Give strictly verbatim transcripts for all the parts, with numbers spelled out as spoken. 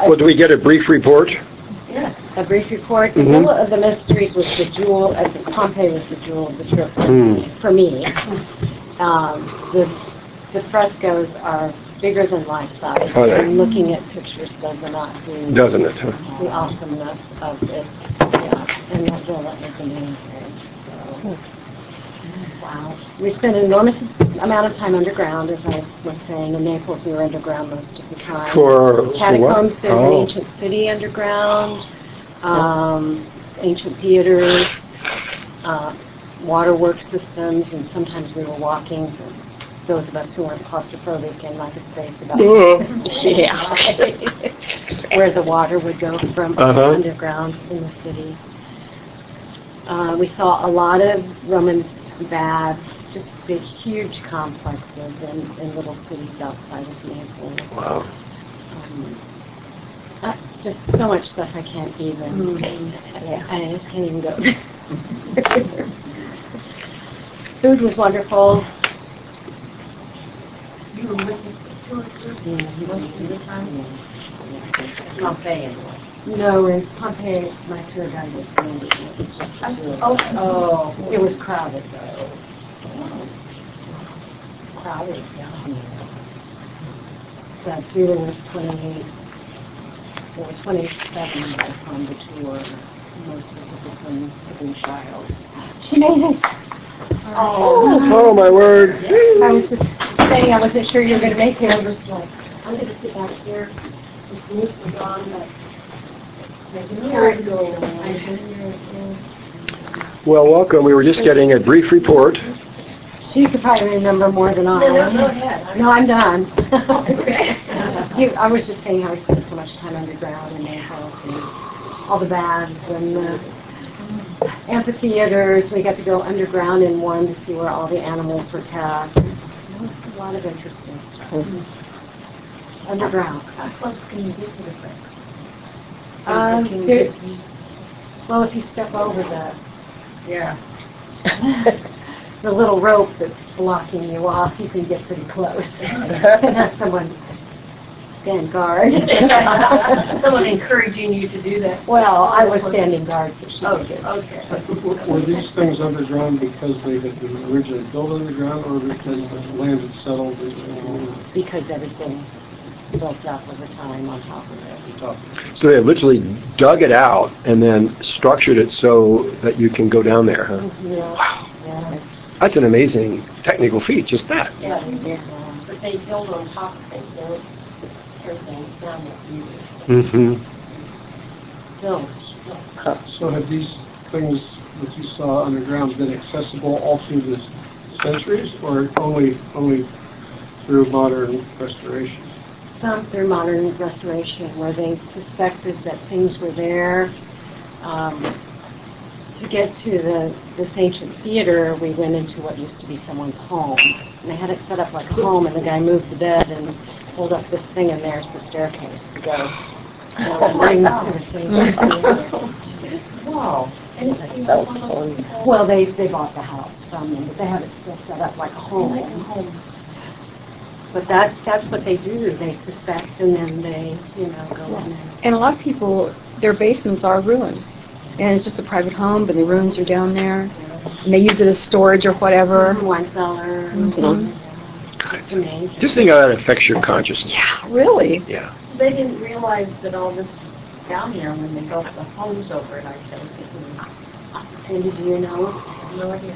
Well, do we get a brief report? Yeah, a brief report. The Mm-hmm. Middle of the Mysteries was the jewel, uh, Pompeii was the jewel of the trip Mm. for me. Um, the, the frescoes are bigger than life size, Are they? and looking at pictures does not do Doesn't it? Huh? the awesomeness of it. Yeah, and that villa is amazing. So, wow. We spent an enormous amount of time underground, as I was saying. In Naples, we were underground most of the time. For, for Catacombs, what? there's Oh. an ancient city underground, um, ancient theaters, uh, waterworks systems, and sometimes we were walking, for those of us who weren't claustrophobic, in like a space about yeah, where the water would go from Uh-huh. underground in the city. Uh, we saw a lot of Roman baths, just big, huge complexes in, in little cities outside of Naples. Wow. Um, uh, just so much stuff I can't even. Mm-hmm. Yeah, I just can't even go. Food was wonderful. You were with the tour group Yeah, most of the time? Yeah. Pompeii anyway. No, in Pompeii, my tour guide was Andy. It was just the two of Oh, us. oh. It was crowded though. Crowded, yeah. That we were twenty-eight, there were twenty-seven on the tour, most of the people from the child. She made it! Oh, oh my word. I was just saying I wasn't sure you were going to make it. I was like, I'm going to sit back here with Bruce and Dawn, but Well, welcome. We were just getting a brief report. she could probably remember more than I. No, no, go ahead. No, I'm done. Okay. You, I was just saying how we spent so much time underground in Naples and all the baths and the amphitheaters. We got to go underground in one to see where all the animals were kept. It was a lot of interesting stuff. Mm-hmm. Underground. How close can you get to the fresco? Um, there, well, if you step over the Yeah. the little rope that's blocking you off, you can get pretty close. And have someone stand guard. Someone encouraging you to do that. Well, I was standing guard, so she Oh, did it. okay. Were these things underground because they had been originally built underground, or because the land had settled and Because everything built up over time on top of it. top? So they literally dug it out and then structured it so that you can go down there, huh? Yeah. Wow. Yeah. That's an amazing technical feat, just that. Yeah. Yeah. But they build on top of it. They build everything down that you Mm-hmm. Built. So have these things that you saw underground been accessible all through the centuries, or only only through modern restoration? Some through modern restoration, where they suspected that things were there. Um, to get to the this ancient theater, we went into what used to be someone's home. And they had it set up like a home, and the guy moved the bed and pulled up this thing, and there's the staircase to go. You know, bring to the theater. Wow. And That's so fun. Well, they they bought the house from them, but they have it still set up like a home. Like a home. But that's that's what they do. They suspect, and then they, you know, go in there. And a lot of people, their basements are ruined. And it's just a private home, but the rooms are down there. And they use it as storage or whatever. Wine cellar. Mhm. It's amazing. Just think how that affects your consciousness. Yeah, really. Yeah. They didn't realize that all this was down there when they built the homes over it, I think. And did you know? No idea.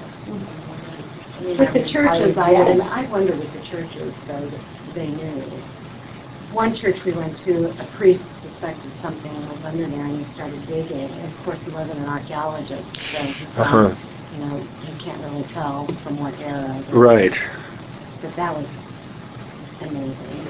I mean, With the I- churches, I- I had, I wonder with the churches, though, that they knew. One church we went to, a priest suspected something was under there, and he started digging. And of course, he wasn't an archaeologist, so he Uh-huh. found, you know, you can't really tell from what era. But, Right. but that was amazing.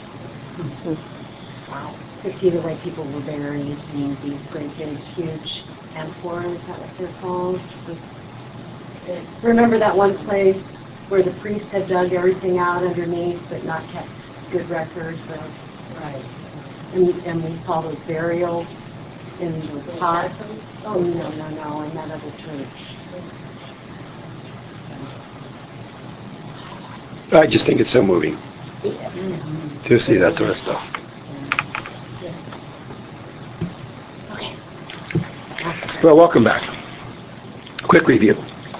Wow. To see the way people were buried in these great big, huge amphoras, is that what they're called? Remember that one place where the priest had dug everything out underneath but not kept good records of, right. And, and we saw those burials in those pots. Oh, no, no, no, in that other church. I just think it's so moving Mm-hmm. to see that sort of stuff. Well, welcome back. Quick review.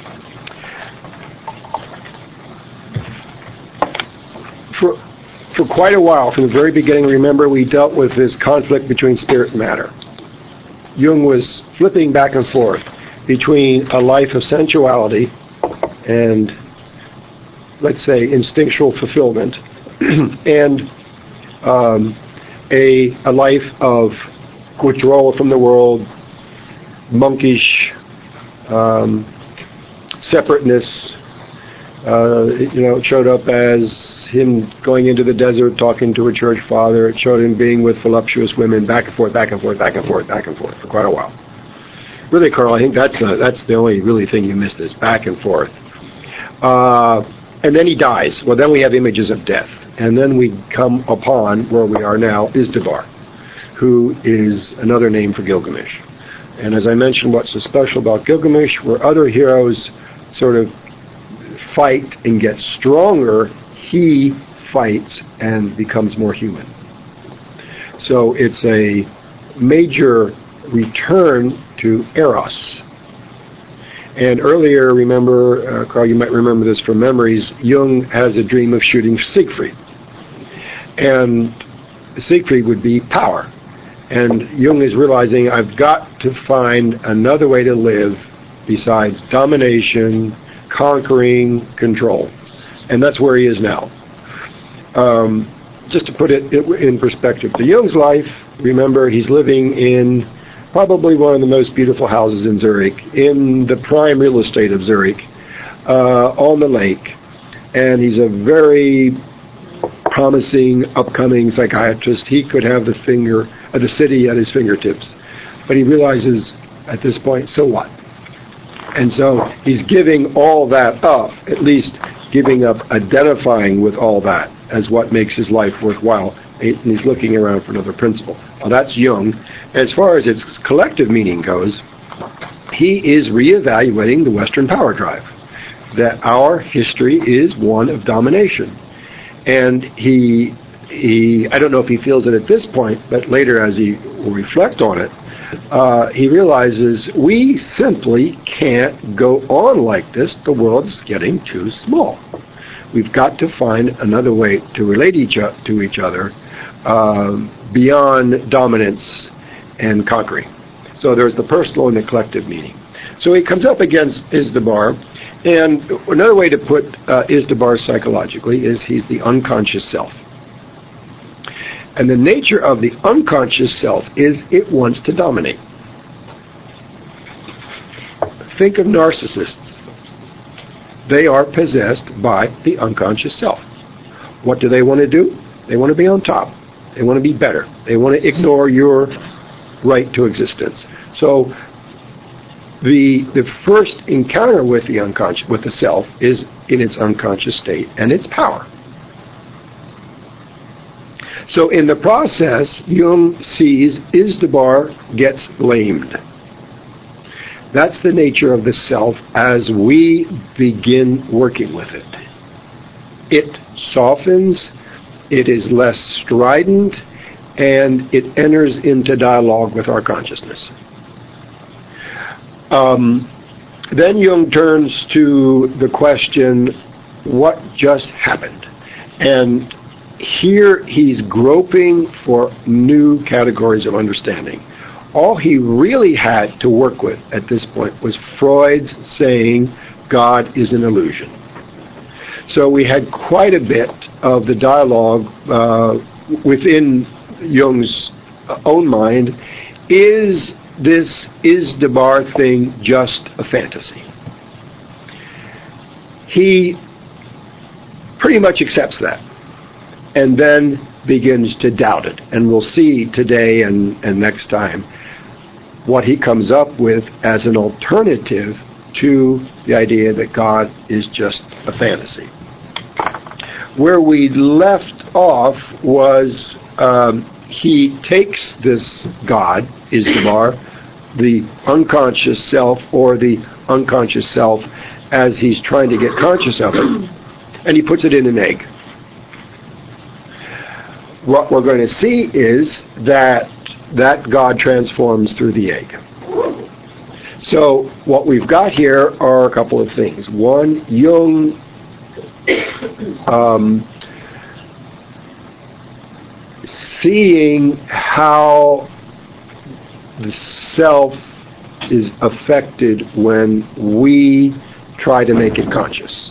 For, for quite a while, from the very beginning, remember, we dealt with this conflict between spirit and matter. Jung was flipping back and forth between a life of sensuality and, let's say, instinctual fulfillment, and um, a, a life of withdrawal from the world, monkish um, separateness. Uh, you know, it showed up as him going into the desert, talking to a church father. It showed him being with voluptuous women, back and forth, back and forth, back and forth, back and forth for quite a while. Really, Carl, I think that's the, that's the only really thing you missed, is back and forth. Uh, and then he dies. Well, then we have images of death. And then we come upon, where we are now, Izdubar, who is another name for Gilgamesh. And as I mentioned, what's so special about Gilgamesh, where other heroes sort of fight and get stronger, he fights and becomes more human. So it's a major return to Eros. And earlier, remember, uh, Carl, you might remember this from memories, Jung has a dream of shooting Siegfried. And Siegfried would be power. And Jung is realizing, I've got to find another way to live besides domination, conquering, control. And that's where he is now. Um, just to put it in perspective, to Jung's life, remember, he's living in probably one of the most beautiful houses in Zurich, in the prime real estate of Zurich, uh, on the lake. And he's a very promising, upcoming psychiatrist. He could have the finger, uh, the city at his fingertips. But he realizes at this point, so what? And so he's giving all that up, at least giving up identifying with all that as what makes his life worthwhile. And he's looking around for another principle. Well, that's Jung. As far as its collective meaning goes, he is reevaluating the Western power drive, that our history is one of domination. And he, he, I don't know if he feels it at this point, but later as he will reflect on it, uh, he realizes we simply can't go on like this. The world's getting too small. We've got to find another way to relate each o- to each other uh, beyond dominance and conquering. So there's the personal and the collective meaning. So he comes up against Izdubar, and another way to put uh, Izdubar psychologically is he's the unconscious self. And the nature of the unconscious self is it wants to dominate. Think of narcissists. They are possessed by the unconscious self. What do they want to do? They want to be on top. They want to be better. They want to ignore your right to existence. So the the first encounter with the unconscious, with the self, is in its unconscious state and its power. So in the process, Jung sees Izdubar gets lamed. That's the nature of the self as we begin working with it. It softens, it is less strident, and it enters into dialogue with our consciousness. Um, then Jung turns to the question, what just happened? And here he's groping for new categories of understanding. All he really had to work with at this point was Freud's saying God is an illusion. So we had quite a bit of the dialogue uh, within Jung's own mind. Is this Izdubar thing just a fantasy? He pretty much accepts that, and then begins to doubt it. And we'll see today and, and next time what he comes up with as an alternative to the idea that God is just a fantasy. Where we left off was um, he takes this God, Izdubar, the unconscious self or the unconscious self as he's trying to get conscious of it, and he puts it in an egg. What we're going to see is that that God transforms through the egg. So what we've got here are a couple of things. One, Jung um, seeing how the self is affected when we try to make it conscious.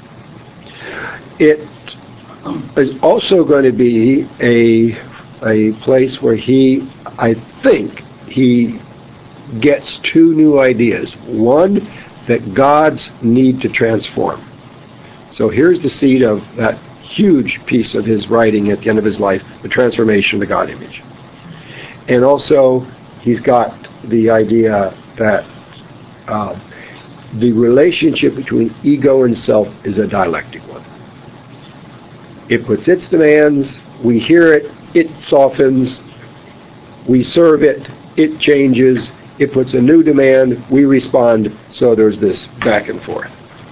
It is also going to be a a place where he, I think, he gets two new ideas. One, that gods need to transform. So here's the seed of that huge piece of his writing at the end of his life, the transformation of the God image. And also, he's got the idea that uh, the relationship between ego and self is a dialectic one. It puts its demands, we hear it, it softens, we serve it, it changes, it puts a new demand, we respond, so there's this back and forth.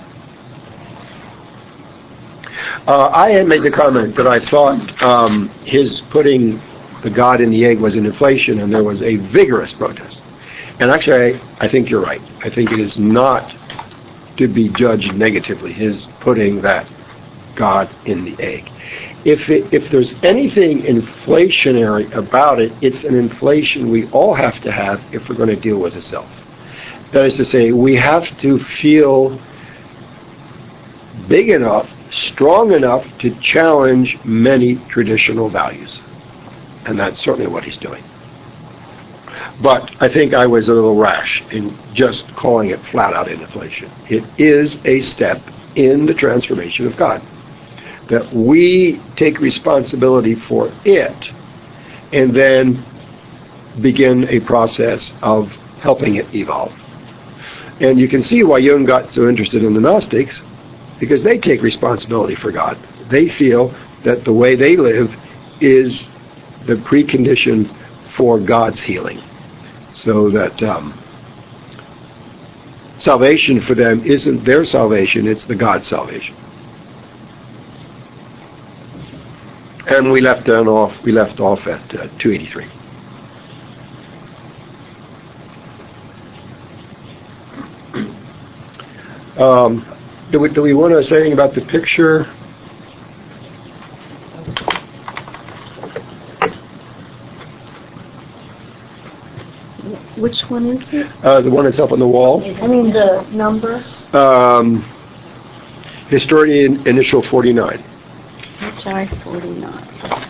Uh, I had made the comment that I thought um, his putting the God in the egg was an inflation, and there was a vigorous protest. And actually, I, I think you're right. I think it is not to be judged negatively, his putting that God in the egg. If it, if there's anything inflationary about it, it's an inflation we all have to have if we're going to deal with the self. That is to say, we have to feel big enough, strong enough to challenge many traditional values. And that's certainly what he's doing. But I think I was a little rash in just calling it flat out inflation. It is a step in the transformation of God, that we take responsibility for it and then begin a process of helping it evolve. And you can see why Jung got so interested in the Gnostics, because they take responsibility for God. They feel that the way they live is the precondition for God's healing. So that um, salvation for them isn't their salvation, it's the God's salvation. And we left down off. We left off at uh, two eighty-three. Um, do we do we want to say anything about the picture? Which one is it? Uh, the one that's up on the wall. I mean the number? Um, Historian initial forty-nine. H I forty-nine.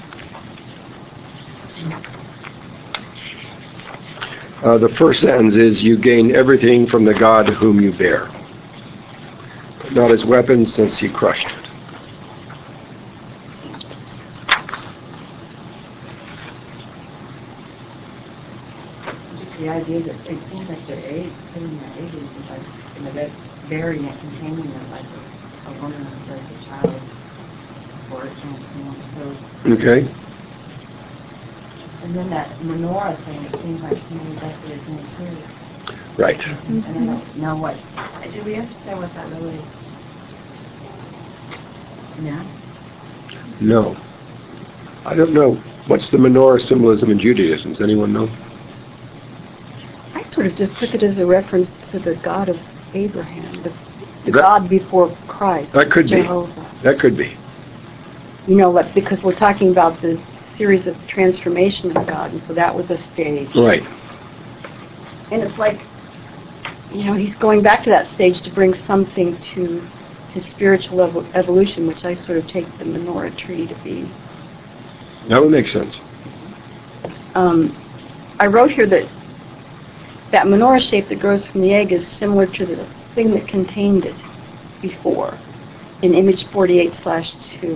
Uh, the first sentence is, you gain everything from the God whom you bear, but not as weapons, since he crushed it. The idea that it seems like the egg, putting the egg is like, you know, that's burying it, containing it like a, a woman or a child, or it transforms. So, Okay. and then that menorah thing, it seems like to me that is in too. Right. And I don't know what. Do we understand what that really is? No. No. I don't know. What's the menorah symbolism in Judaism? Does anyone know? I sort of just took it as a reference to the God of Abraham, the, the That- God before Christ. That could be. Jehovah. That could be. You know, like, because we're talking about the series of transformation of God, and so that was a stage. Right. And it's like, you know, he's going back to that stage to bring something to his spiritual evo- evolution, which I sort of take the menorah tree to be. That would make sense. Um, I wrote here that that menorah shape that grows from the egg is similar to the thing that contained it before, in image forty-eight slash two.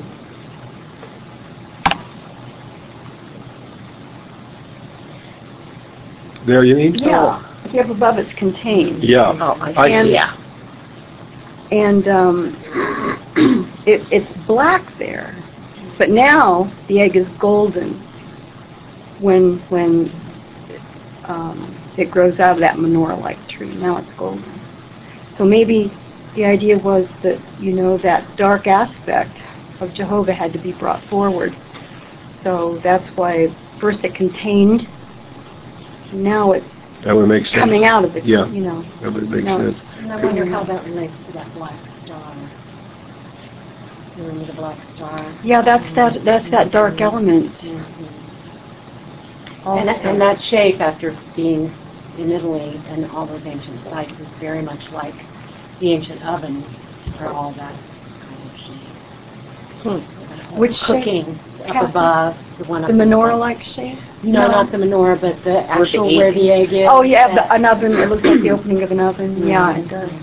There you mean? Yeah. If you have above, it's contained. Yeah. Oh, I I And, see. Yeah. and um, it, it's black there, but now the egg is golden when when um, it grows out of that menorah-like tree. Now it's golden. So maybe the idea was that, you know, that dark aspect of Jehovah had to be brought forward. So that's why first it contained, now it's That would make sense. coming out of the, Yeah. you know. That would make No, sense. it's- And I wonder how that relates to that black star. You remember the black star? Yeah, that's that, that's that dark element. Mhm. Also. And, and that shape, after being in Italy and all those ancient sites, is very much like the ancient ovens are all that kind of shape. That whole Which shape? cooking up Kathy? above, the one up The above. menorah-like shape? No, not the menorah, but the actual egg where the egg is. Oh, yeah, that- the, an oven, it looks like the opening of an oven. Yeah, it does.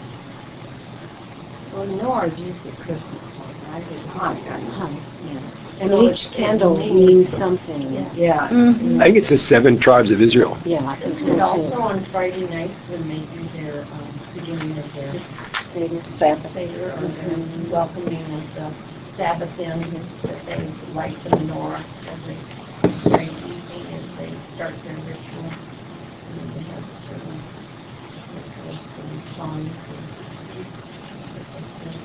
Well, menorah is usually Christmas time, right? It's Hanukkah. Huh, yeah. And So each it- candle it means something. Yeah. Yeah. Mhm. I think it's the seven tribes of Israel. Yeah, I think Is it also so on Friday nights when they do their, um, beginning of their too. Sabbath, Seder, or their welcoming of the Sabbath in, that they light the menorah every Friday evening as they start their ritual. And then they have certain rituals and songs and that they sing.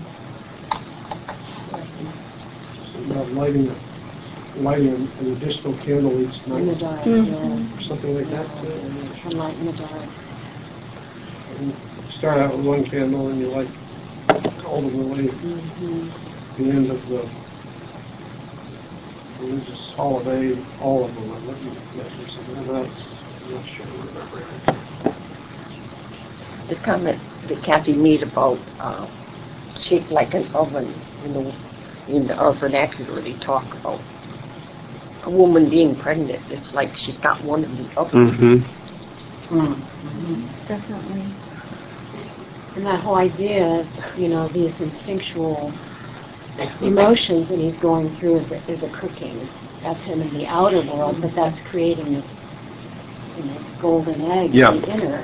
Something about lighting, a- lighting an an additional candle each In the night, dark, Mhm. yeah. or something like that. uh, From light in the dark. and Start out with one candle and you light all the way Mhm. the end of the religious holiday, all of them. I'm looking at that or something else. I'm not sure, I remember. The comment that Kathy made about uh, shaped like an oven, you know, in our vernacular they talk about a woman being pregnant. It's like she's got one of the ovens. Mm-hmm. Definitely. And that whole idea of, you know, these instinctual emotions that he's going through is a, is a cooking. That's him in the outer world, but that's creating this, you know, golden egg Yeah. in the inner.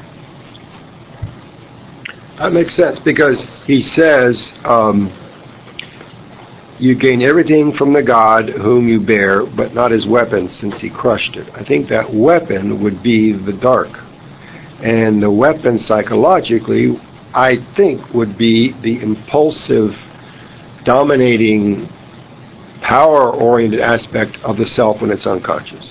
That makes sense because he says, um, you gain everything from the God whom you bear, but not his weapon since he crushed it. I think that weapon would be the dark. And the weapon psychologically, I think, would be the impulsive, dominating, power-oriented aspect of the self when it's unconscious.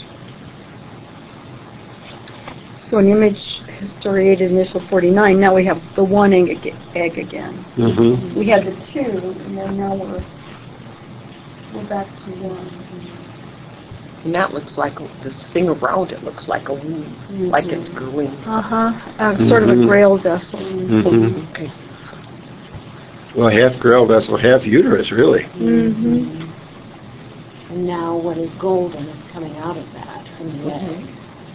So an image historiated initial forty-nine, now we have the one egg, ag- egg again. Mm-hmm. We had the two, and then now we're, we're back to one. And that looks like, this thing around it looks like a womb, like it's growing. Uh-huh, uh, sort of a Mhm. grail vessel. Mm-hmm. Okay. Well, half grail vessel, half uterus, really. Mm-hmm. And now what is golden is coming out of that from the egg.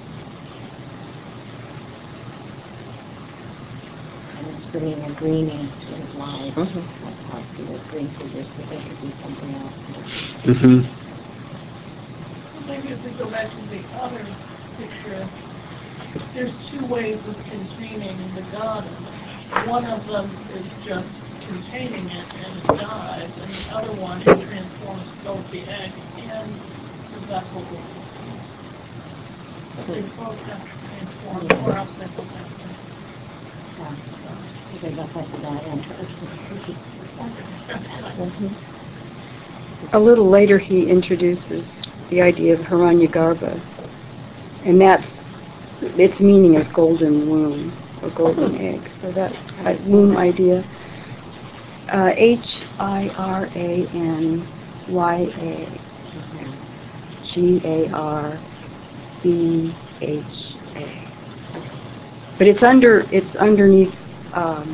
And it's bringing a green into his life. Mhm. That's how I see those green figures, that they could be something else. Mm-hmm. Maybe if we go back to the other picture, there's two ways of containing the God. One of them is just containing it and it dies, and the other one it transforms both the egg and the vessel. But they both have to transform, or else they will have to. Yeah. Because that's like the entrance. A little later, he introduces the idea of Hiranyagarbha, and that's, its meaning is golden womb, or golden egg, so that uh, womb idea. Uh, H I R A N Y A G A R B H A. But it's under, it's underneath, um,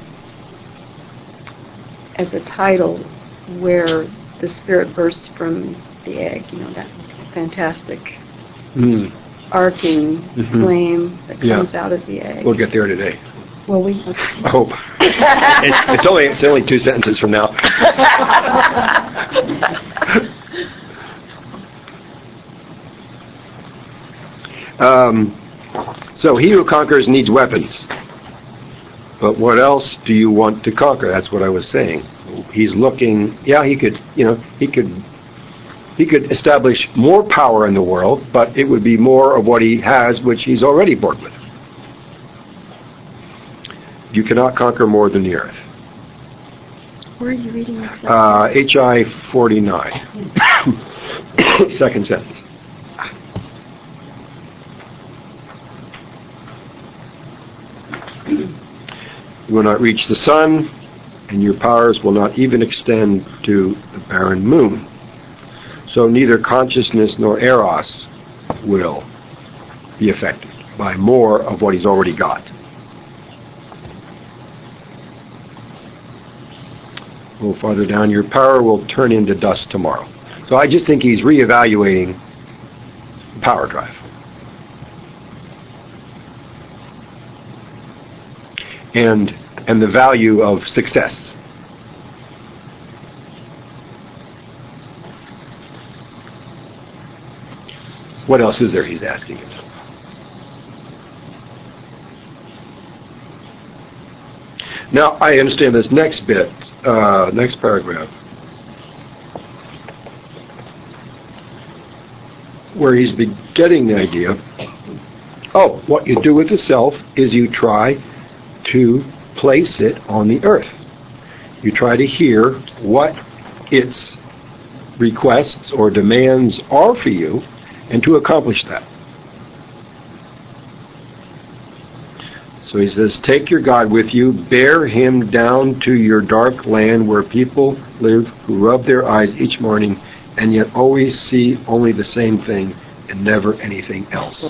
as a title, where the spirit bursts from the egg, you know, that fantastic Mm. arcing Mhm. flame that Yeah. comes out of the egg. We'll get there today. Well, we, I hope. it's, it's only it's only two sentences from now. um, so he who conquers needs weapons. But what else do you want to conquer? That's what I was saying. He's looking. Yeah, he could. You know, he could. He could establish more power in the world, but it would be more of what he has, which he's already born with. You cannot conquer more than the earth. where are you reading exactly? Uh, H I forty-nine. Second sentence. You will not reach the sun, and your powers will not even extend to the barren moon. So neither consciousness nor eros will be affected by more of what he's already got. A little farther down, your power will turn into dust tomorrow. So I just think he's reevaluating power drive. And and the value of success. What else is there, he's asking himself. Now, I understand this next bit, uh, next paragraph, where he's getting the idea, oh, what you do with the self is you try to place it on the earth. You try to hear what its requests or demands are for you, and to accomplish that. So he says, take your God with you, bear him down to your dark land where people live who rub their eyes each morning and yet always see only the same thing and never anything else.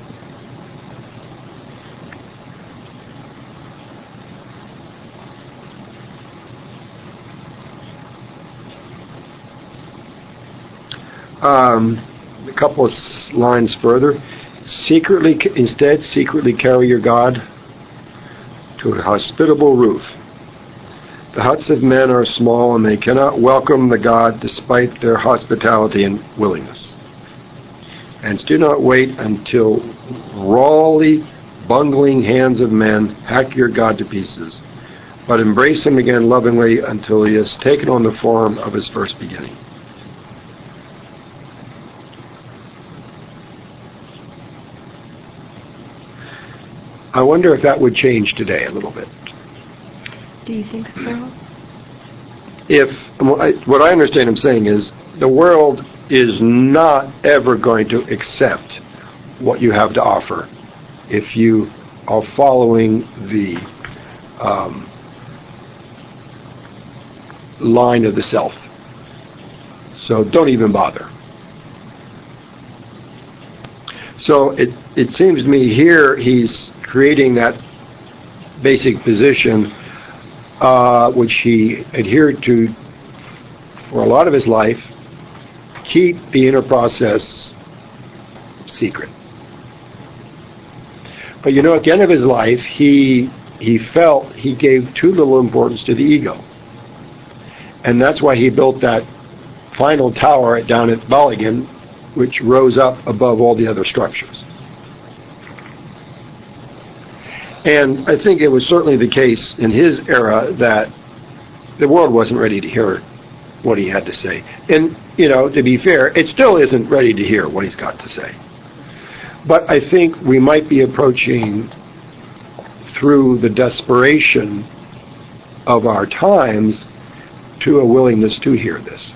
Um, a couple of lines further. Secretly, instead, secretly carry your God to a hospitable roof. The huts of men are small, and they cannot welcome the God despite their hospitality and willingness. And do not wait until rawly, bungling hands of men hack your God to pieces, but embrace him again lovingly until he has taken on the form of his first beginning. I wonder if that would change today a little bit. Do you think so? If what I understand him saying is the world is not ever going to accept what you have to offer if you are following the um, line of the self. So don't even bother. So it it seems to me here he's creating that basic position uh, which he adhered to for a lot of his life. Keep the inner process secret. But you know, at the end of his life, he he felt he gave too little importance to the ego. And that's why he built that final tower down at Baligan, which rose up above all the other structures. And I think it was certainly the case in his era that the world wasn't ready to hear what he had to say. And, you know, to be fair, it still isn't ready to hear what he's got to say. But I think we might be approaching, through the desperation of our times, to a willingness to hear this.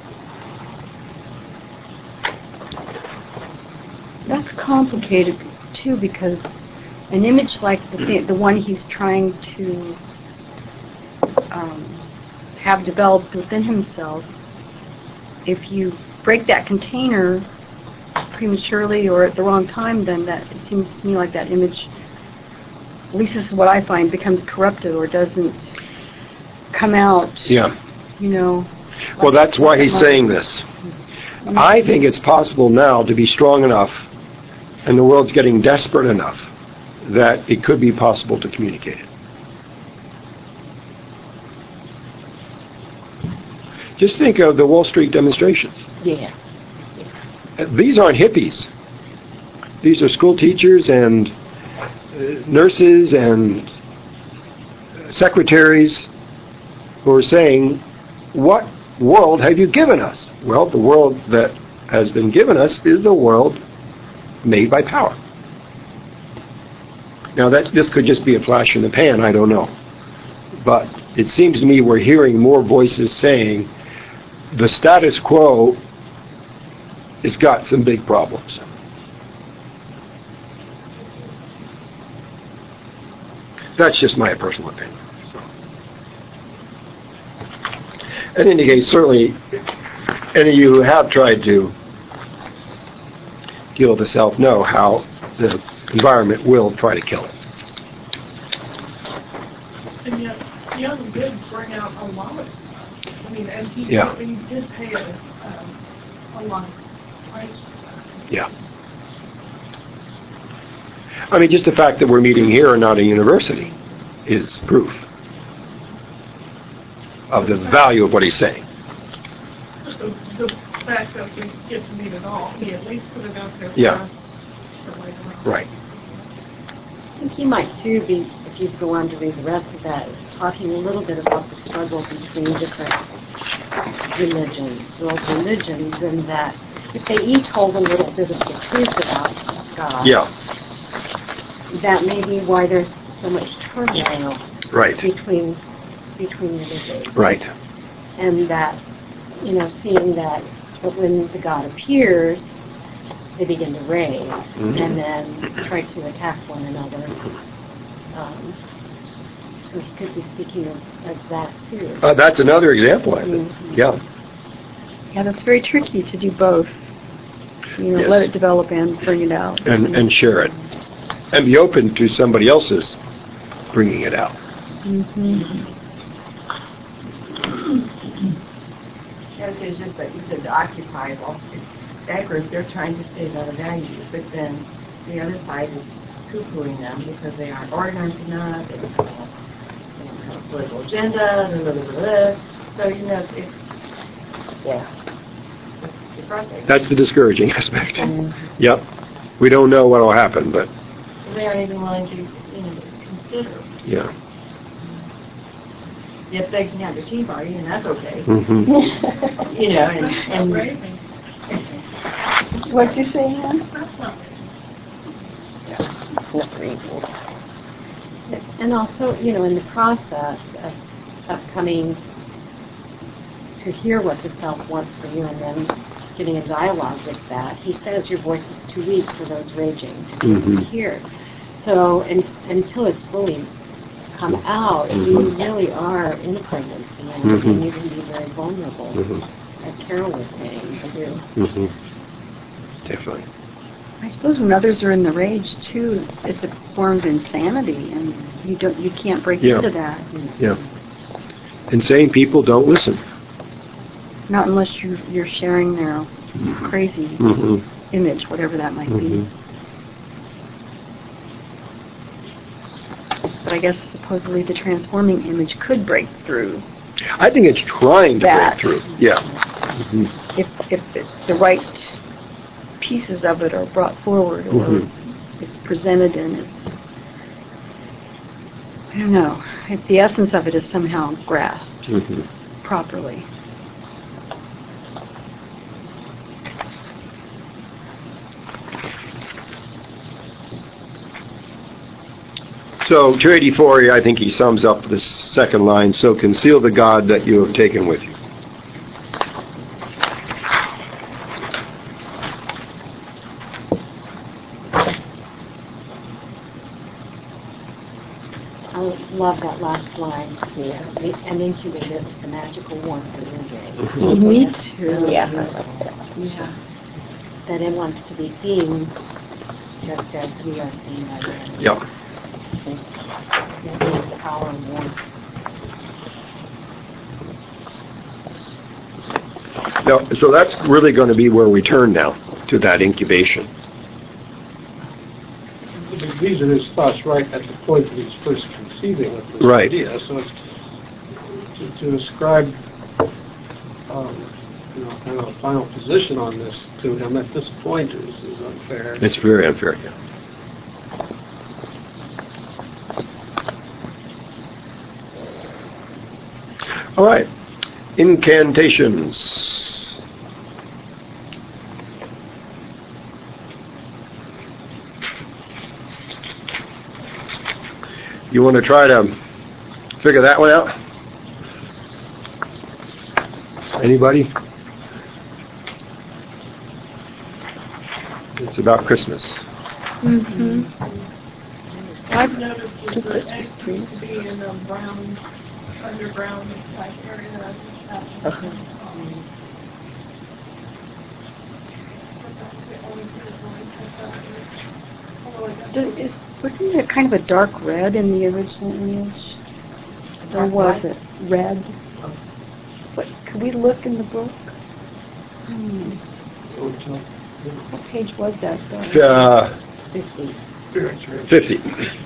That's complicated, too, because an image like the, the one he's trying to um, have developed within himself, if you break that container prematurely or at the wrong time, then that, it seems to me like that image, at least this is what I find, becomes corrupted or doesn't come out, yeah. you know. Well, that's why he's saying this. Mm-hmm. I think it's possible now to be strong enough, and the world's getting desperate enough, that it could be possible to communicate it. Just think of the Wall Street demonstrations. Yeah. These aren't hippies. These are school teachers and uh, nurses and secretaries who are saying, what world have you given us? Well, the world that has been given us is the world made by power. Now, that this could just be a flash in the pan, I don't know. But it seems to me we're hearing more voices saying the status quo has got some big problems. That's just my personal opinion. So. In any case, certainly, any of you who have tried to deal with the self know how the environment will try to kill it. And yet, Young did bring out a lot of stuff. I mean, and he, Yeah. he did pay a, um, a lot of price for that. Yeah. I mean, just the fact that we're meeting here and not a university is proof of the value of what he's saying. The, the fact that we get to meet at all, he at least put it out there for Yeah. us to later on. Right. I think you might too be, if you go on to read the rest of that, talking a little bit about the struggle between different religions, world religions, and that if they each hold a little bit of the truth about God, Yeah. that may be why there's so much turmoil Right. between between religions. Right. And that, you know, seeing that but when the God appears, they begin to rage Mhm. and then try to attack one another. Um, so he could be speaking of, of that too. Uh, that's another example, I think. Mhm. Yeah. Yeah, that's very tricky to do both. You know, Yes. let it develop and bring it out. And and share it, and be open to somebody else's bringing it out. Mm-hmm. Yeah, it's just like you said, the Occupy, well, that group, they're trying to state other values, but then the other side is poo-pooing them because they aren't organized enough, they don't have, they don't have a political agenda, blah, blah, blah, blah. So, you know, it's, Yeah. it's depressing. That's the discouraging aspect. Mhm. Yep. We don't know what will happen, but They aren't even willing to, you know, consider. yeah. If they can have their tea party, and that's okay. hmm You know, and, That's not and raving. What'd you say, Ann? That's not Not reading. And also, you know, in the process of, of coming to hear what the self wants for you and then getting a dialogue with that, he says your voice is too weak for those raging to be able to Mhm. hear. So in, until it's fully come out, you Mhm. really are in a pregnancy and, Mhm. and you can be very vulnerable, hmm as Carol was saying, too. hmm Definitely. I suppose when others are in the rage too, it's a form of insanity, and you don't, you can't break Yeah. into that. Yeah. Insane people don't listen. Not unless you, you're sharing their Mhm. crazy hmm image, whatever that might hmm be. But I guess supposedly the transforming image could break through I think it's trying to That. break through. Yeah. hmm if if it, the right pieces of it are brought forward, or Mhm. it's presented in its, I don't know, if the essence of it is somehow grasped hmm properly. So, two eighty-four, I think he sums up the second line, so conceal the God that you have taken with you. I love that last line. Yeah. The- And incubator is the magical warmth of your day. Mhm. Me That's too. so Yeah, I beautiful. like that. Yeah. That it wants to be seen just as we are seen by it. Yep. The power and warmth. No, so that's really going to be where we turn now, to that incubation. These are his thoughts right at the point that he's first conceiving of this Right. idea. So it's to, to ascribe, um, you know, kind of a final position on this to him at this point is, is unfair. It's very unfair. Yeah. All right. Incantations. You want to try to figure that one out? Anybody? It's about Christmas. Mm-hmm. I've noticed is that eggs seem to be in a brown, underground type area. I just happened to, um, but that's the only reason I took that is- although I guess Does- is- Wasn't there kind of a dark red in the original image? Or Dark was what? it red? What, could we look in the book? Hmm. What page was that, though? Uh, Fifty. fifty.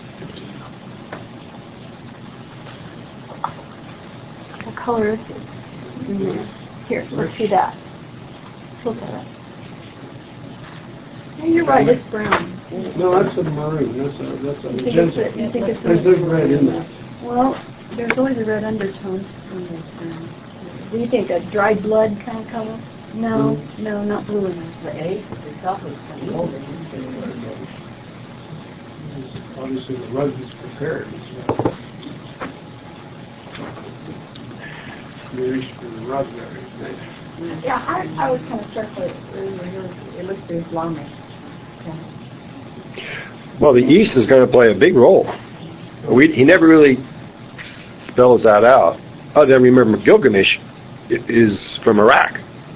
What color is it? in there? Here, let's see that. Look at it. Yeah, you're right, it's brown. No, that's a maroon, that's a, that's a You think it's magenta. a- you think it's a- There's, there's red in there. Well, there's always a red undertone to some of those browns, too. What do you think, a dried blood kind of color? No, no, not blue enough. The egg itself is kind of golden. Obviously, the rug is prepared. Maybe for the rug there, isn't it? Yeah, I, I was kind of struck by it. It looks very Islamic. Well, the East is going to play a big role. We, he never really spells that out. Other than remember, Gilgamesh i- is from Iraq.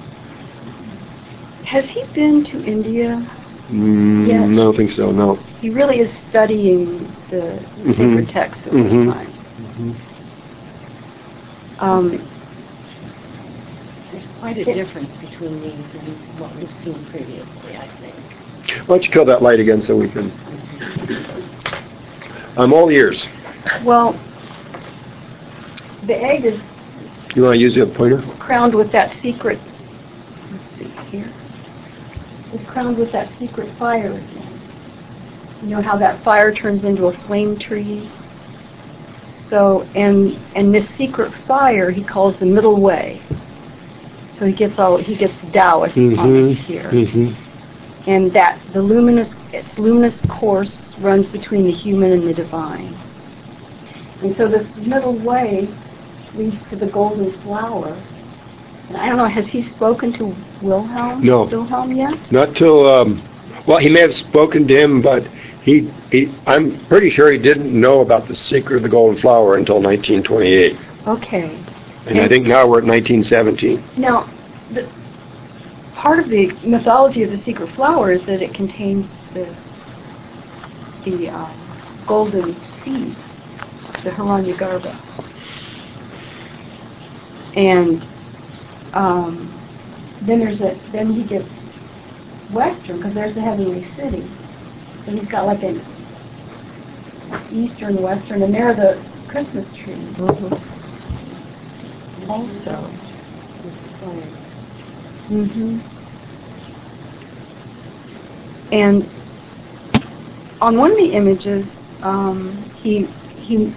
Has he been to India? Mm, Yes. No, I don't think so, no. He really is studying the Mhm. sacred texts at this Mhm. time. Um, There's quite a difference between these and what we've seen previously, I think. Why don't you kill that light again so we can... I'm all ears. well, the egg is You want to use the pointer? crowned with that secret, let's see here, is crowned with that secret fire again. You know how that fire turns into a flame tree? So, and and this secret fire he calls the middle way. So he gets all, he gets Taoist on it here. Mm-hmm. And that the luminous, its luminous course runs between the human and the divine. And so this middle way leads to the golden flower. And I don't know, has he spoken to Wilhelm? No. Wilhelm yet? Not till, um, well, he may have spoken to him, but he, he, I'm pretty sure he didn't know about the secret of the golden flower until nineteen twenty-eight. Okay. And I think now we're at nineteen seventeen. Now, the, part of the mythology of the secret flower is that it contains the the uh, golden seed, the Hiranyagarbha. And um, then there's a then he gets western because there's the heavenly city. So he's got like an eastern, western, and there the Christmas tree. Also. Mm-hmm. And on one of the images, um, he he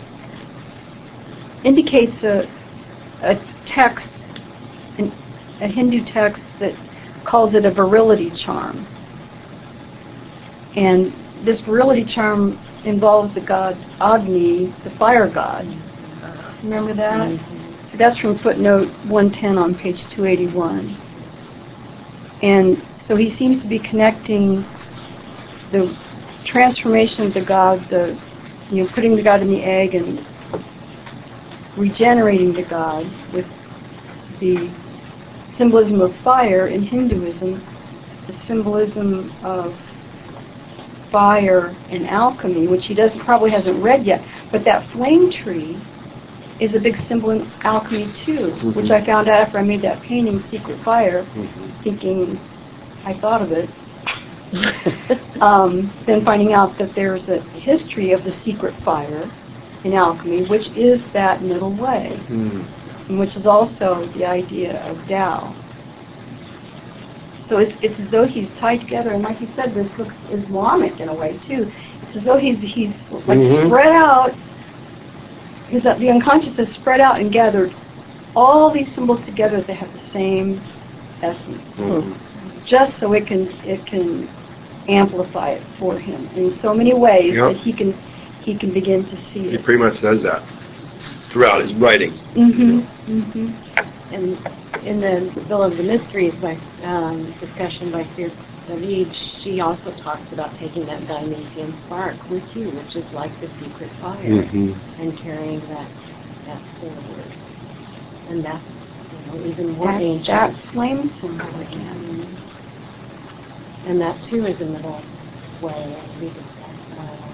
indicates a a text, an, a Hindu text that calls it a virility charm. And this virility charm involves the god Agni, the fire god. Remember that? Mm-hmm. So that's from footnote one ten on page two eighty-one. And so he seems to be connecting the transformation of the god, the you know, putting the god in the egg and regenerating the god with the symbolism of fire in Hinduism, the symbolism of fire and alchemy, which he doesn't probably hasn't read yet, but that flame tree is a big symbol in alchemy too, mm-hmm. which I found out after I made that painting, Secret Fire, mm-hmm. thinking I thought of it. um, then finding out that there's a history of the secret fire in alchemy, which is that middle way, mm. and which is also the idea of Tao. So it's, it's as though he's tied together, and like you said, this looks Islamic in a way too. It's as though he's he's like mm-hmm. spread out. Is that the unconscious is spread out and gathered all these symbols together that have the same essence, mm-hmm. just so it can it can amplify it for him in so many ways yep. that he can he can begin to see it. He pretty much does that throughout his writings. Mm-hmm. Mm-hmm. And in the Bill of the Mysteries, by um, discussion by David, she also talks about taking that Dionysian spark with you, which is like the secret fire, Mhm. and carrying that that forward. And that's, you know, even more That's ancient. that flame symbol again. And that too is a middle way, as we discussed. Uh,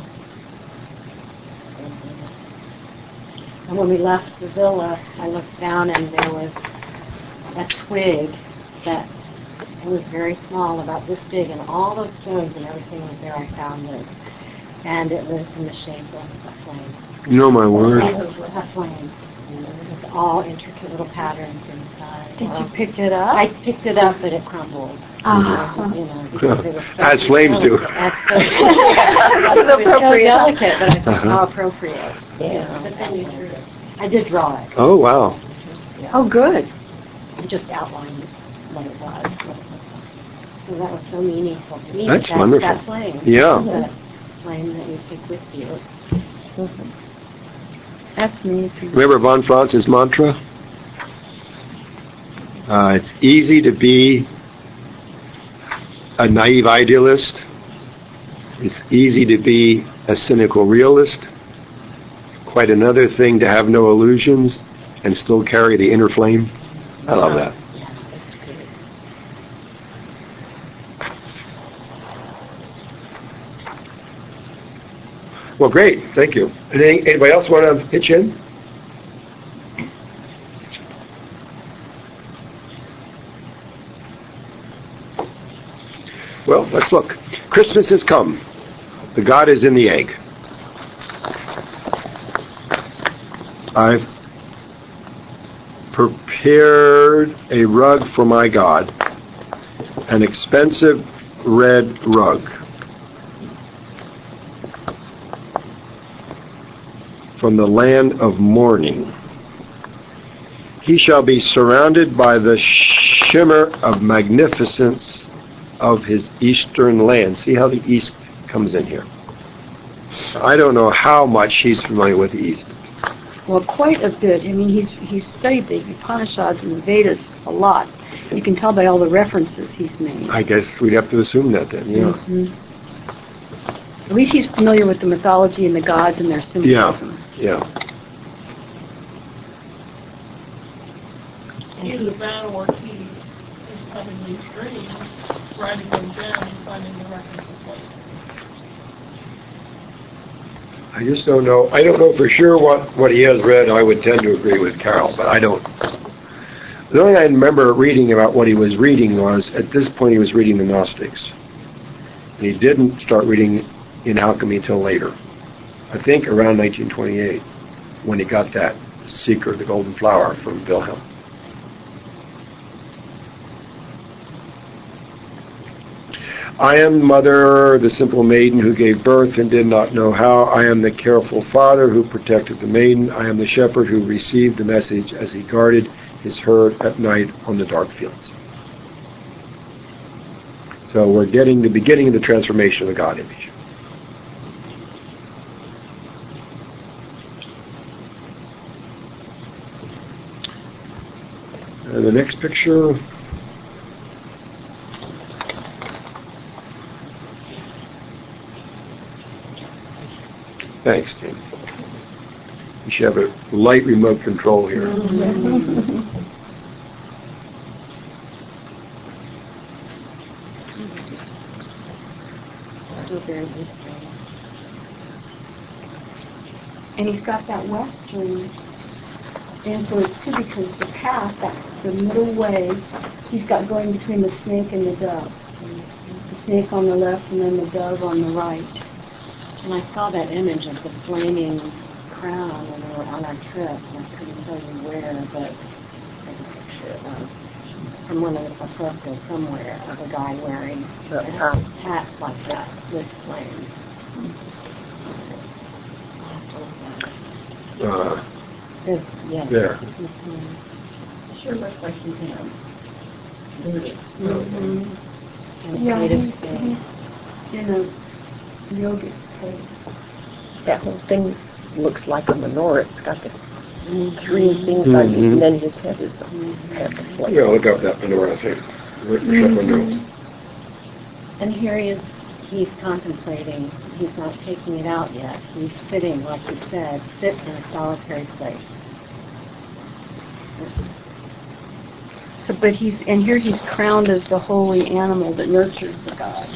and when we left the villa, I looked down and there was a twig that it was very small, about this big, and all those stones and everything was there. I found this, and it was in the shape of a flame. No, my word. A flame. With all intricate little patterns inside. Did you Uh, pick it up? I picked it up, but it crumbled. Ah. You know, because it was so As flames do. As so, it was so appropriate. delicate, but I think Uh-huh. how appropriate. Yeah. But then you drew it. I did draw it. Oh, wow. Oh, good. I just outlined what it was. What it looked like. So that was so meaningful to me. That's That's wonderful. that flame. Yeah. That flame that you take with you. That's amazing. Remember Von Franz's mantra? Uh, it's easy to be a naive idealist. It's easy to be a cynical realist. Quite another thing to have no illusions and still carry the inner flame. I love that. Yeah, that's good. Well, great. Thank you. Any, anybody else want to pitch in? Well, let's look. Christmas has come. The God is in the egg. I've prepared a rug for my God, an expensive red rug from the land of mourning. He shall be surrounded by the shimmer of magnificence of his eastern land. See how the east comes in here. I don't know how much he's familiar with the east. Well, quite a bit. I mean, he's he's studied the Upanishads and the Vedas a lot. You can tell by all the references he's made. I guess we'd have to assume that then, yeah. Mhm. At least he's familiar with the mythology and the gods and their symbolism. Yeah. Either that or he is having these dreams, writing them down and finding the references later. I just don't know. I don't know for sure what, what he has read. I would tend to agree with Carol, but I don't. The only thing I remember reading about what he was reading was, at this point he was reading the Gnostics. And he didn't start reading in alchemy until later. I think around nineteen twenty-eight, when he got that Seeker of the Golden Flower from Wilhelm. I am mother, the simple maiden who gave birth and did not know how. I am the careful father who protected the maiden. I am the shepherd who received the message as he guarded his herd at night on the dark fields. So we're getting the beginning of the transformation of the God image. And the next picture. Thanks, Tim. You should have a light remote control here. Still very Eastern. And he's got that western influence too, because the path, that the middle way, he's got going between the snake and the dove. The snake on the left and then the dove on the right. And I saw that image of the flaming crown when we were on our trip. And I couldn't tell you where, but there's a picture of, from one of the frescoes somewhere, of a guy wearing The a top. hat like that with flames. Uh, There's, yeah. there. Mhm. Sure looks like he's in a Buddhist. Mhm. And it's Yeah, made of he's, stone. he's in a yogic pose. That whole thing looks like a menorah. It's got the three things on it, Mhm. and then his head is half a Yeah, plate. look up that menorah thing. Right in front window. And here he is, he's contemplating, he's not taking it out yet. He's sitting, like you said, sit in a solitary place. So, but he's, and here he's crowned as the holy animal that nurtures the god.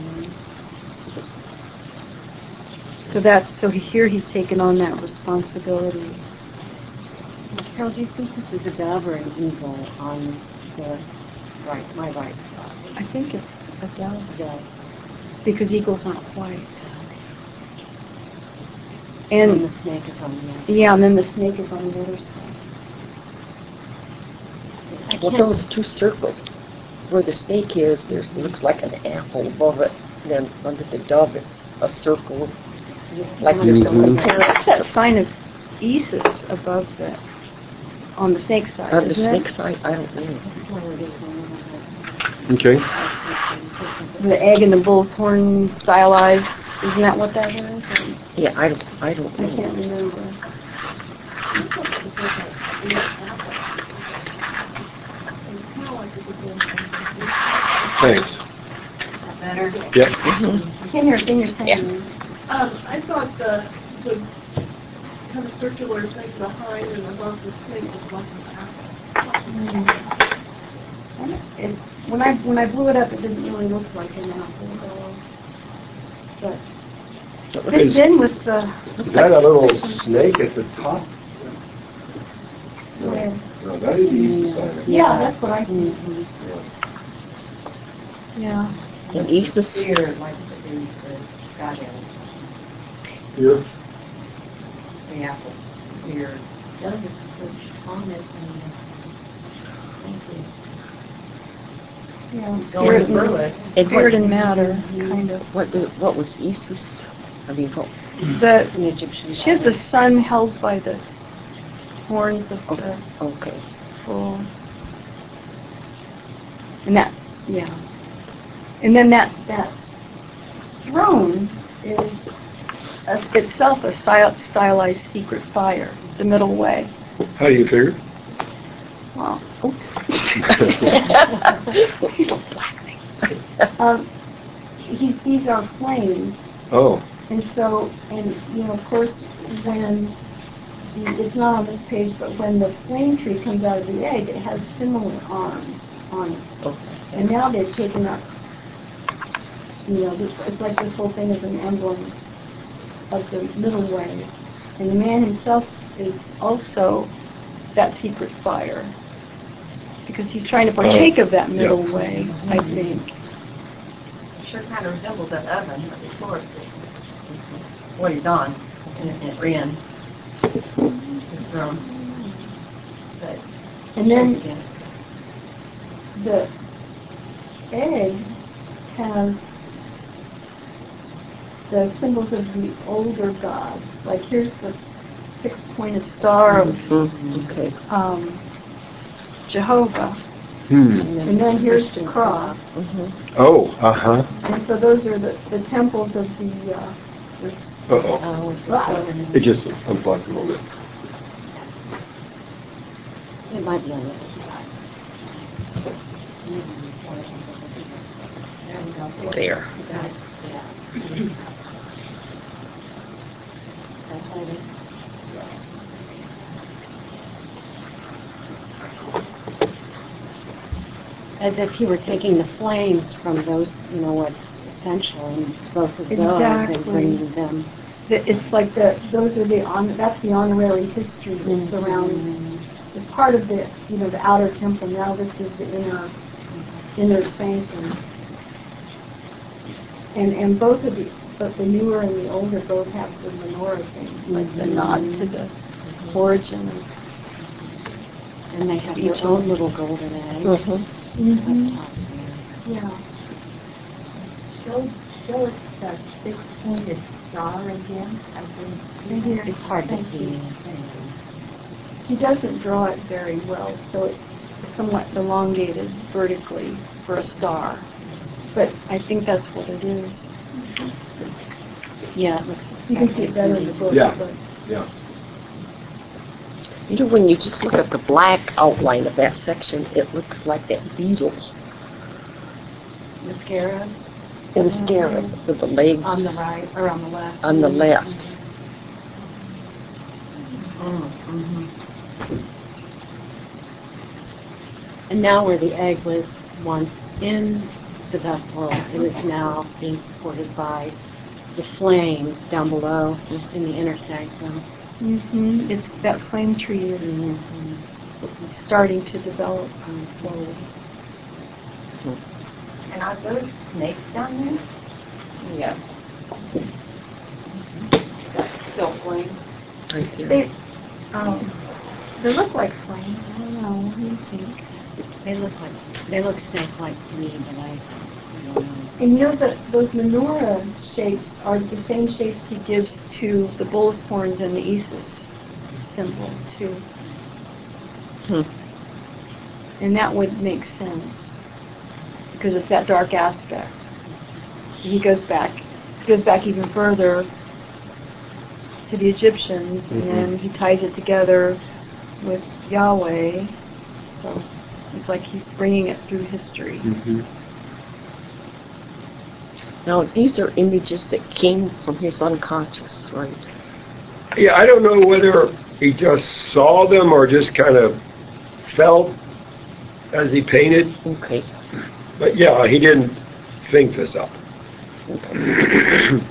So that's, so here he's taken on that responsibility. Carol, do you think this is a dove or an eagle on the right, my right side? I think it's a dove, Dove. because eagles aren't white. And And, the snake is on the other. yeah, and then the snake is on the other side. I Well, can't- those two circles, where the snake is, there looks like an apple above it. Then under the dove, it's a circle, like there's a Mhm. That's that sign of Isis above the, on the snake side, On the isn't snake it? side, I don't know. Okay. The egg and the bull's horn stylized, isn't that what that is? Yeah, I don't, I don't I can't know. remember. Thanks. Better? Yep. Mhm. In your, in your saying. Um, I thought the, the kind of circular thing behind and above the snake was like an apple. It, when I when I blew it up, it didn't really look like an apple. But It fits Is- in with the. Is that a little snake at the top? Where? No, that is the east side. Yeah, that's what I think. Mhm. Yeah. And Isis, Spear, like the, the god animal, Here? the apple spear. Dove is the on it and Yeah. Going Spirit through and, it. And spirit what- and matter, kind of. what, the- what was Isis? I mean, what, The an Egyptian. she has the sun held by the horns of the okay. bull. And that, yeah. And then that that throne is a, itself a sty- stylized secret fire, the middle way. How do you figure? Well, oops. um, he, these are flames, Oh, and so, and you know, of course, when the, it's not on this page, but when the flame tree comes out of the egg, it has similar arms on it. Okay. And now they've taken up, you know, this, it's like this whole thing is an emblem of the middle way. And the man himself is also that secret fire. Because he's trying to partake of that middle Yeah. way, I think. Sure kind of resembles that oven before it. What he's on, in, in, his room. But, And then the egg has the symbols of the older gods. Like here's the six-pointed star of Mm, okay. um, Jehovah, hmm. and then here's the cross. Mhm. Oh, uh-huh. And so those are the, the temples of the, uh, the Uh-oh. right. It just unplugged a little bit. It might be on the other side. There we go. There. You got it? Yeah. That's how it is. As if he were taking the flames from those, you know, what's essential in both of those Exactly. and bringing them. The- It's like the, those are the, hon- that's the honorary history that surrounds, it's part of the, you know, the outer temple. Now this is the inner, inner sanctum. And, and both of the, but the newer and the older both have the menorah things, like the nod to the origin of. And they have their own little golden egg Mhm. Mhm. up top there. Yeah. show, show us that six-pointed star again, I think. Right here. It's hard to Thank see. you. He doesn't draw it very well, so it's somewhat elongated vertically for a star. But I think that's what it is. Yeah, it looks. You can see it better in the book. Yeah. But Yeah. You know, when you just look at the black outline of that section, it looks like that beetle. Mascara. It was scary with the legs On the right, or on the left? on the left. Mm-hmm. And now where the egg was once in the vessel, it is now being supported by the flames down below in the inner sanctum. hmm It's that flame tree is Mm-hmm. starting to develop slowly. And are those snakes down there? Yeah. Still flames? Right there. They, um, they look like flames. I don't know. What do you think? They look like, they look snake-like to me, but I, I don't know. And you know that those menorah shapes are the same shapes he gives to the bull's horns and the Isis symbol too. Hmm. And that would make sense because it's that dark aspect. He goes back, he goes back even further to the Egyptians, Mhm. and then he ties it together with Yahweh. So it's like he's bringing it through history. Mhm. Now, these are images that came from his unconscious, right? Yeah, I don't know whether he just saw them or just kind of felt as he painted, Okay. but yeah, he didn't think this up. Okay.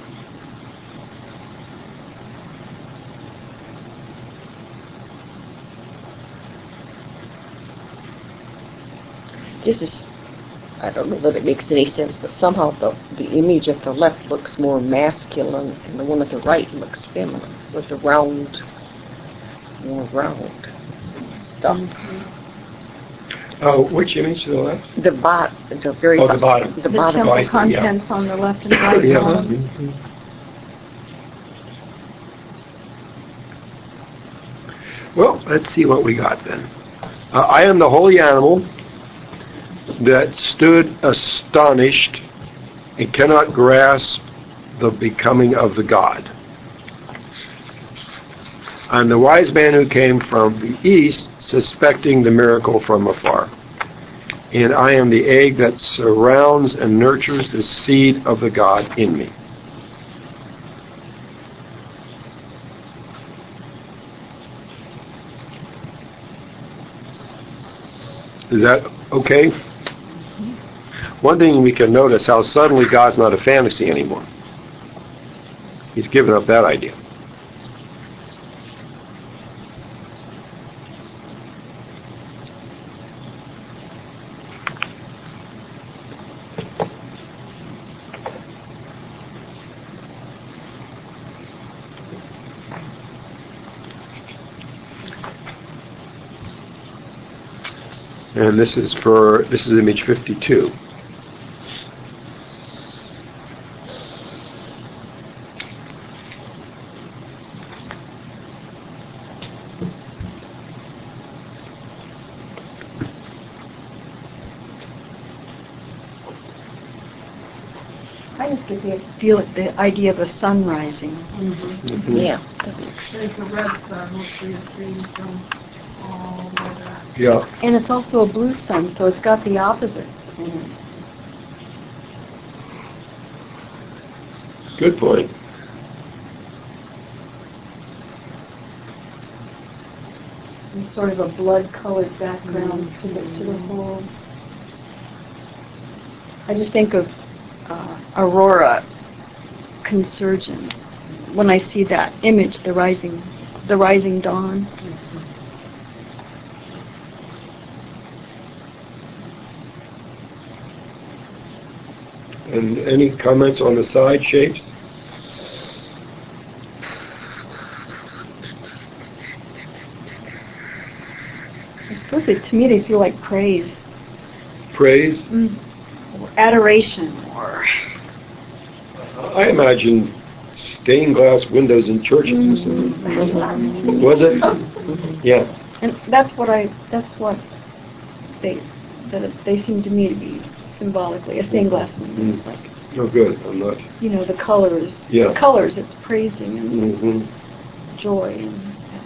This is, I don't know that it makes any sense, but somehow the, the image at the left looks more masculine and the one at the right looks feminine with the round, more round stuff. Oh, which image to the left? The bot, the very Oh, the bo- bottom. The The bottom. temple I see, yeah. contents on the left and right. Yeah. column. Mhm. Well, let's see what we got then. Uh, I am the holy animal that stood astonished and cannot grasp the becoming of the God. I am the wise man who came from the east, suspecting the miracle from afar. And I am the egg that surrounds and nurtures the seed of the God in me. Is that okay? One thing we can notice how suddenly God's not a fantasy anymore. He's given up that idea. And this is for, this is image fifty-two. I just get the feel the idea of a sun rising. Mm-hmm. Yeah. There's a red sun, which we have seen from all the way back. Yeah. And it's also a blue sun, so it's got the opposites in it. Good point. And sort of a blood-colored background to the to the whole. I just think of uh, aurora consurgence when I see that image, the rising, the rising dawn. And any comments on the side shapes? I suppose that to me they feel like praise, Praise? or adoration, or I imagine stained glass windows in churches or something. Was it? Yeah. and that's what I that's what they that they seem to me to be symbolically a stained glass window. Mm. It's like, No good. I'm not. you know, the colors. Yeah. The colors, it's praising and Mm-hmm. joy and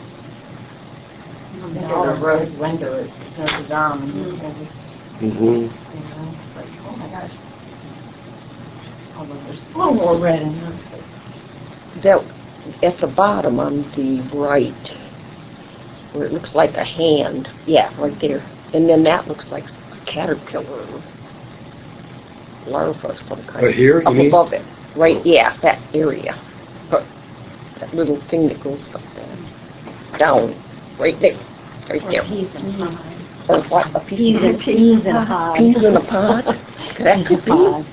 Think of the rose window at Notre Dame. Mm-hmm. You know, it's like, oh my gosh. although there's a little more red in this. That, at the bottom on the right, where it looks like a hand, yeah, right there. And then that looks like a caterpillar, larva of some kind. Uh, here, you Up mean? above it, right, yeah, that area. But that little thing that goes up there, down, right there, right there. Peas in a pod. Or what, a piece Peas of in, peas in a pod. Peas in a pod? That could be.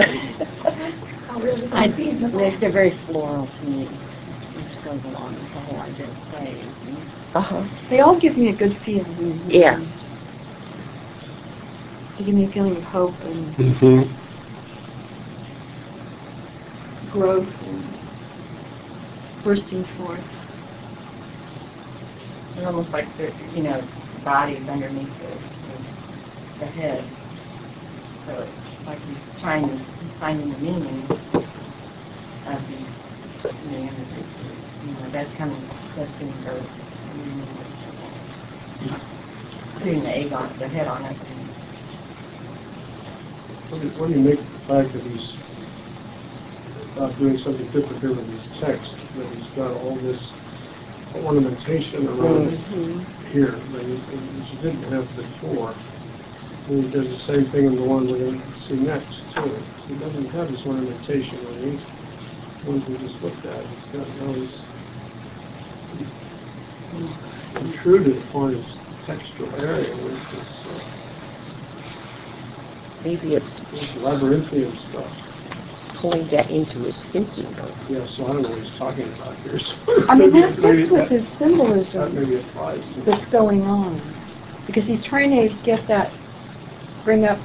I, they're, they're very floral to me, which goes along with the whole idea of plays. Uh-huh. They all give me a good feeling. Yeah. They give me a feeling of hope and Mm-hmm. growth and bursting forth. It's almost like the, you know, the body's underneath the, the, the head. So it's like he's trying to, he's finding the meaning of these, you know, images. You know, that's kind of, that's being birth. Putting the egg on, the head on it. What do you, what do you make of the fact that he's uh, doing something different here with his text, that he's got all this ornamentation around Mm-hmm. it here, that he, which he didn't have before. And he does the same thing in the one we're going to see next, too. He doesn't have this ornamentation on these ones we just looked at. He's got all these intruded upon his textual area, which is uh, Maybe it's this labyrinthian stuff. pulling that into his thinking, though. Yeah, so I don't know what he's talking about here. So I mean, that, maybe that's what that- his That symbolism maybe applies to that's going on. Because he's trying to get that, bring up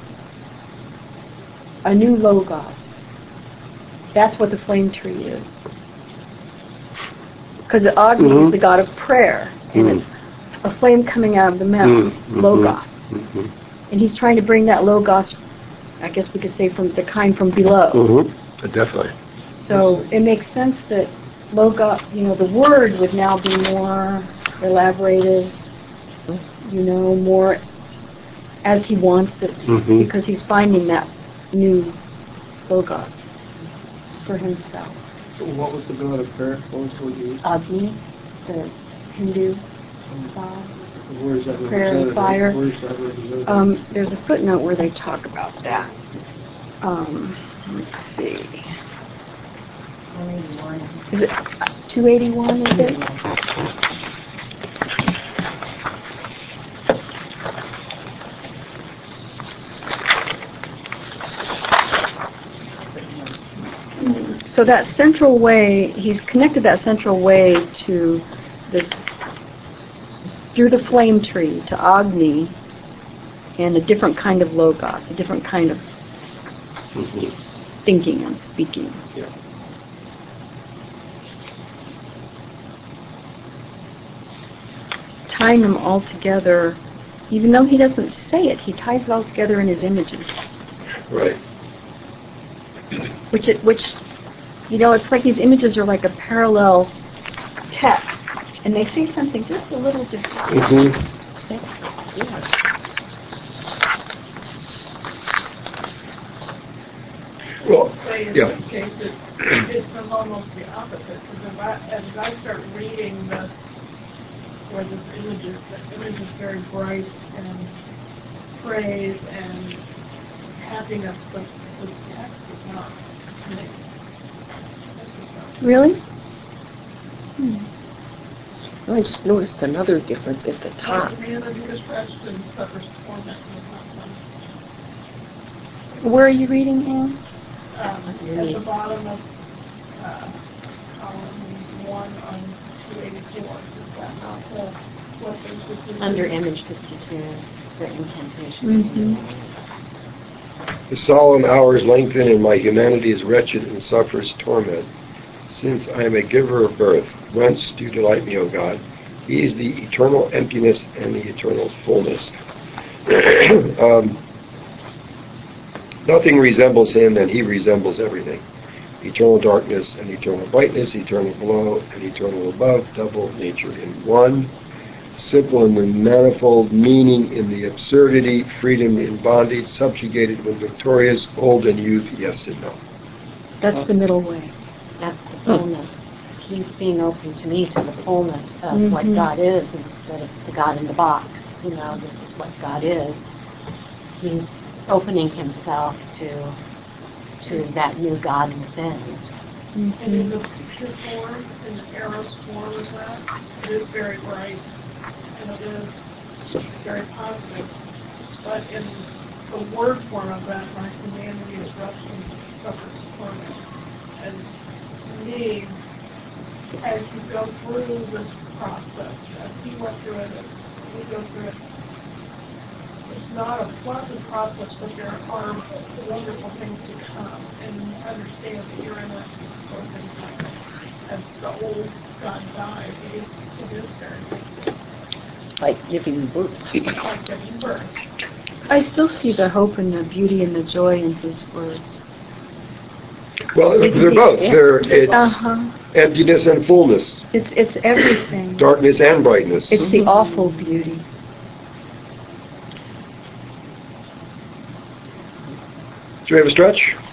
a new logos. That's what the flame tree is. Because Agni Mhm. is the god of prayer, and Mm. it's a flame coming out of the mouth, Mm-hmm. logos. Mm-hmm. And he's trying to bring that logos, I guess we could say, from the kind from below. Mm-hmm. Definitely. So it makes sense that logos, you know, the word would now be more elaborated, you know, more as he wants it, Mhm. because he's finding that new logos for himself. So what was the god of prayer? What was what you used? Agni, the Hindu god. Where is that prayer and represented? fire. Where is that represented? Um, there's a footnote where they talk about that. Um, let's see. one eighty-one. Is it two eighty-one, is it? So that central way, he's connected that central way to this, through the flame tree, to Agni, and a different kind of logos, a different kind of Mm-hmm. thinking and speaking. Yeah. Tying them all together, even though he doesn't say it, he ties it all together in his images. Right. Which, it, which, you know, it's like these images are like a parallel text, and they say something just a little different. Mm-hmm. That's, yeah. Well, Say in yeah. this case, it, it's almost the opposite, because if I, as I start reading the, where this image is, the image is very bright and praise and happiness, but this text is not to me. This is not. Really? Hmm. I just noticed another difference at the top. The man who is crushed and suffers torment was not fun. Where are you reading, Anne? Um, at the bottom of uh, column one on two eighty-four, is that not the, what they should do? Under image fifty-two, the incantation. Mm-hmm. The solemn hours lengthen, and my humanity is wretched and suffers torment. Since I am a giver of birth, whence do you delight me, O God? He is the eternal emptiness and the eternal fullness. um, nothing resembles him, and he resembles everything. Eternal darkness and eternal brightness, eternal below and eternal above, double nature in one. Simple in the manifold, meaning in the absurdity, freedom in bondage, subjugated when victorious, old and youth, yes and no. That's the middle way. That's the fullness. He's being open to me to the fullness of what Mhm. God is instead of the God in the box. You know, this is what God is. He's opening himself to to that new God within. And in Mhm. the picture form, in the arrows form of that, it is very bright, and it is very positive. But in the word form of that, my humanity is wrestling, suffers torment. And to me, as you go through this process, as he went through it, as we go through it, it's not a pleasant process, but there are wonderful things to come. And you understand that you're in that sort of thing. As the old God dies, it is, it is very Like giving birth. like giving birth. I still see the hope and the beauty and the joy in his words. Well, they're both. They're, it's Uh-huh. emptiness and fullness, It's it's everything. darkness and brightness. It's the awful beauty. Do we have a stretch?